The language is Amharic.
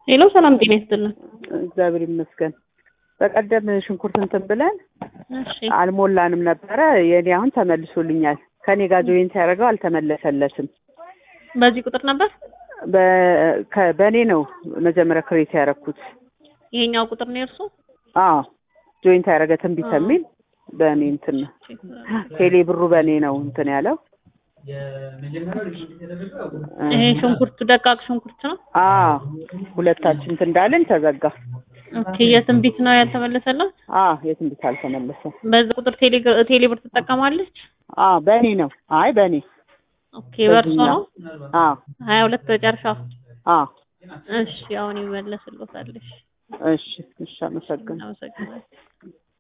ሄሎ ሰላም ጤና ይስጥልን። እግዚአብሔር ይመስገን። በቀደም ሽንኩርት እንትን ብለን እሺ አልሞላንም ነበረ። የኔ አሁን ተመልሶልኛል። ከኔ ጋር ጆይንት ያደረገው አልተመለሰለትም። በዚህ ቁጥር ነበር? በኔ ነው መጀመሪያ ክሬት ያደረኩት። ይሄኛው ቁጥር ነው እርሱ? አዎ ጆይንት ያደረገ ትንቢት የሚል በኔ እንትን ነው። ቴሌ ብሩ በኔ ነው እንትን ያለው። ይሄ ሽንኩርቱ ደቃቅ ሽንኩርት ነው? አዎ ሁለታችን እንትን እንዳለን ተዘጋ። ኦኬ የትንቢት ነው ያልተመለሰላት? አዎ የትንቢት አልተመለሰም። በዚህ ቁጥር ቴሌ ብር ትጠቀማለች? አዎ በኔ ነው። አይ በኔ ኦኬ በርሶ ነው? አዎ 22 በጨርሻ። አዎ እሺ አሁን ይመለስልዎታል። እሺ አመሰግናለሁ።